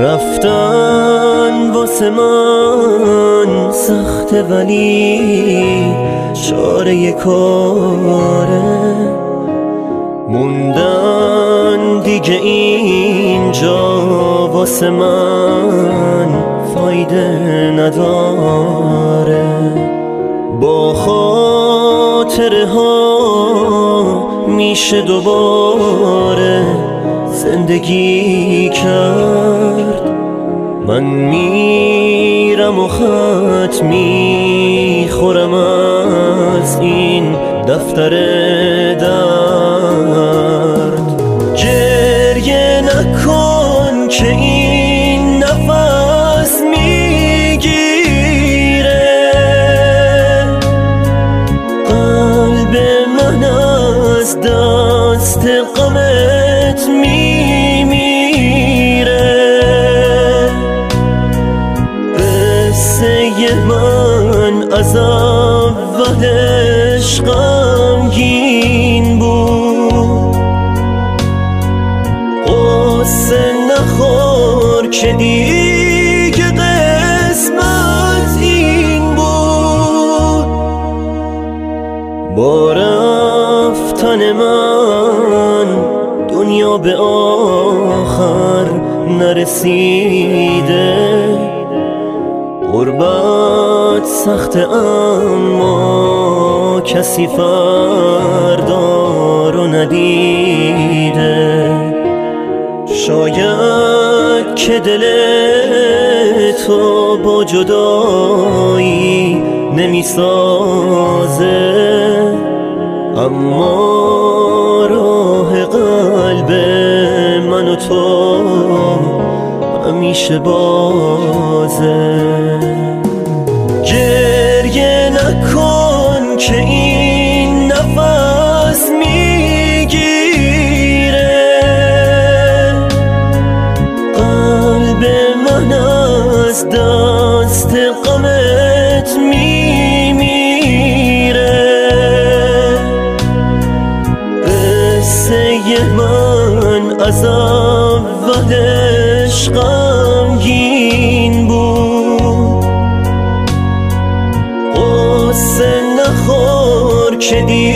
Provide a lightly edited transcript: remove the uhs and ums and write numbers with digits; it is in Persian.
رفتن واسه من سخته ولی چاره کاره، موندن دیگه اینجا واسه من فایده نداره. با خاطره ها میشه دوباره زندگی کرد. من میرم و خط میخورم از این دفتر درد. گریه نکن که این نفس میگیره، قلب من از دست غمت میمیره. قصه من از اولش غمگین بود، قصه نخور که دیگه قسمت این بود. با رفتن من دنیا به آخر نرسیده، غربت سخته اما کسی فردا رو ندیده. شاید که دل تو با جدایی نمیسازه، اما راه قلب من و تو همیشه بازه. گریه نکن که این نفس میگیره، قلب من از دست غمت میمیره. قصه من از اولش غمگین بود، قصه نخور که